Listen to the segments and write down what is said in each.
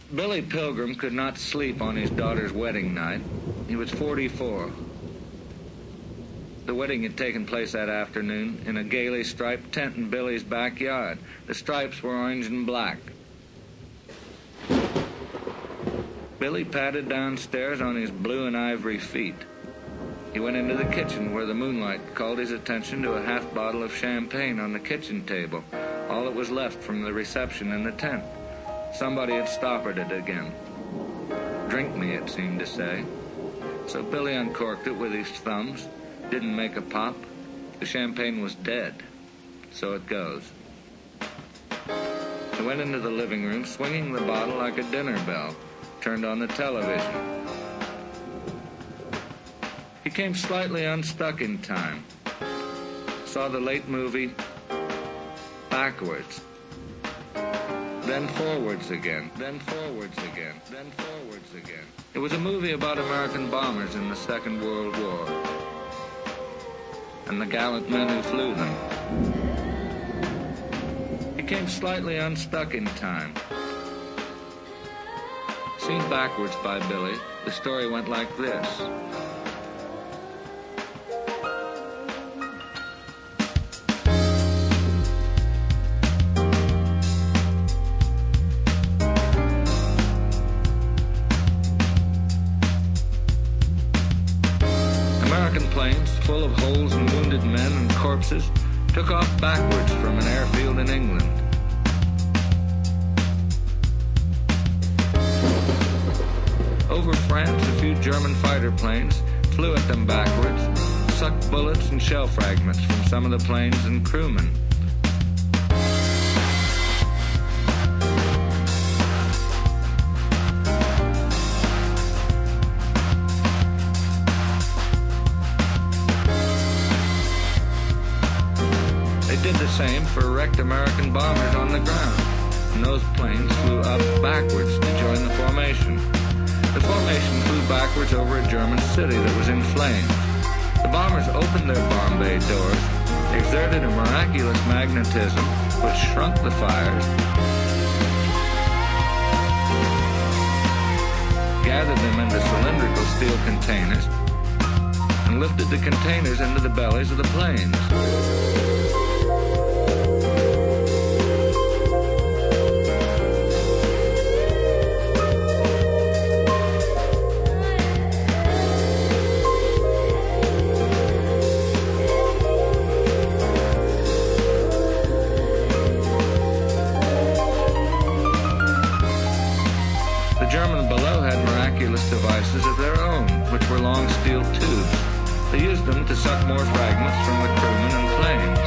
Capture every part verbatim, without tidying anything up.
Billy Pilgrim could not sleep on his daughter's wedding night. He was forty-four. The wedding had taken place that afternoon in a gaily striped tent in Billy's backyard. The stripes were orange and black. Billy padded downstairs on his blue and ivory feet. He went into the kitchen where the moonlight called his attention to a half bottle of champagne on the kitchen table, all that was left from the reception in the tent. Somebody had stoppered it again. Drink me, it seemed to say. So Billy uncorked it with his thumbs, didn't make a pop. The champagne was dead. So it goes. He went into the living room, swinging the bottle like a dinner bell, turned on the television. He came slightly unstuck in time. Saw the late movie backwards. Then forwards again, then forwards again, then forwards again. It was a movie about American bombers in the Second World War and the gallant men who flew them. He came slightly unstuck in time. Seen backwards by Billy, the story went like this. Planes full of holes and wounded men and corpses took off backwards from an airfield in England. Over France, a few German fighter planes flew at them backwards, sucked bullets and shell fragments from some of the planes and crewmen. Did the same for wrecked American bombers on the ground, and those planes flew up backwards to join the formation. The formation flew backwards over a German city that was in flames. The bombers opened their bomb bay doors, exerted a miraculous magnetism which shrunk the fires, gathered them into cylindrical steel containers, and lifted the containers into the bellies of the planes. Devices of their own, which were long steel tubes. They used them to suck more fragments from the crewmen and planes.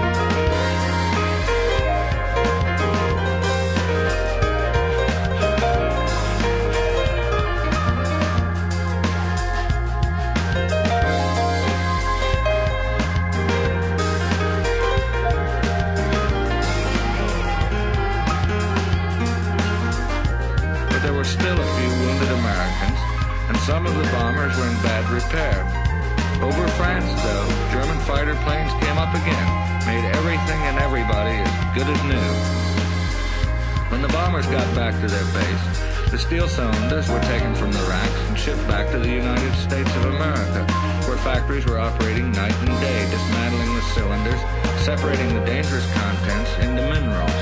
But there were still a few wounded Americans, and some of the bombers were in bad repair. Over France, though, German fighter planes came up again, made everything and everybody as good as new. When the bombers got back to their base, the steel cylinders were taken from the racks and shipped back to the United States of America, where factories were operating night and day, dismantling the cylinders, separating the dangerous contents into minerals.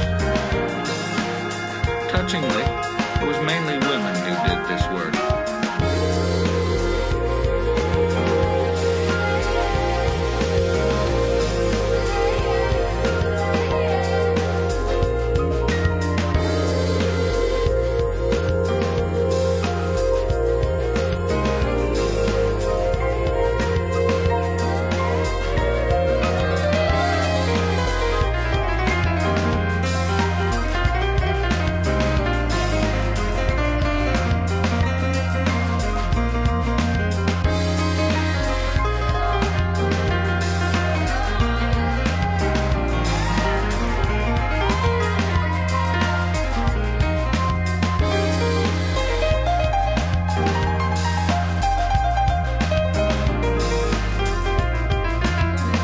Touchingly, it was mainly women who did this work.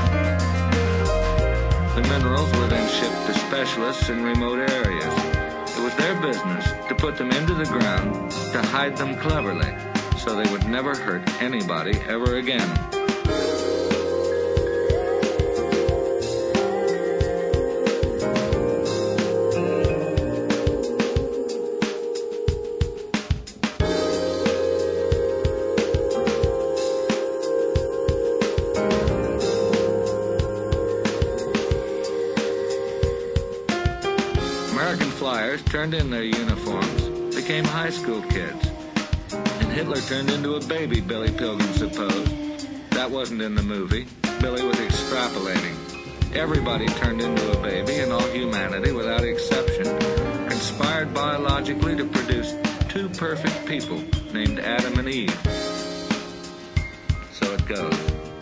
Specialists in remote areas. It was their business to put them into the ground, to hide them cleverly, so they would never hurt anybody ever again. American flyers turned in their uniforms, became high school kids. And Hitler turned into a baby, Billy Pilgrim supposed. That wasn't in the movie. Billy was extrapolating. Everybody turned into a baby, and all humanity, without exception, conspired biologically to produce two perfect people named Adam and Eve. So it goes.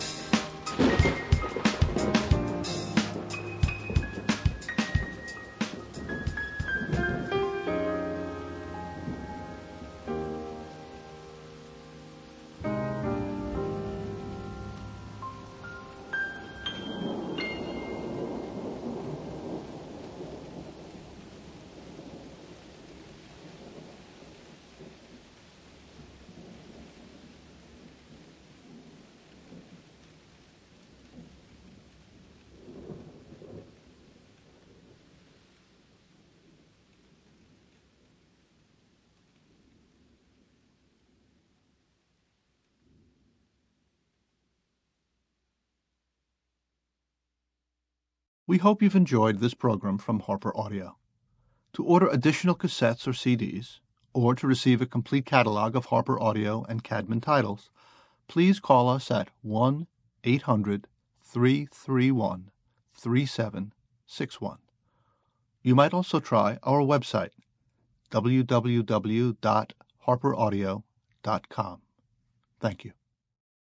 We hope you've enjoyed this program from Harper Audio. To order additional cassettes or C Ds, or to receive a complete catalog of Harper Audio and Cadman titles, please call us at one eight hundred, three three one, three seven six one. You might also try our website, w w w dot harper audio dot com. Thank you.